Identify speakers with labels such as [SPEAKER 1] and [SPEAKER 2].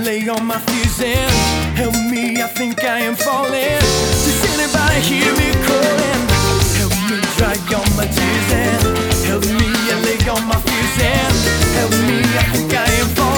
[SPEAKER 1] lay all my fears in. Help me, I think I am falling. Does anybody hear me calling? Help me dry all my tears in. Help me, I lay all my fears in. Help me, I think I am falling.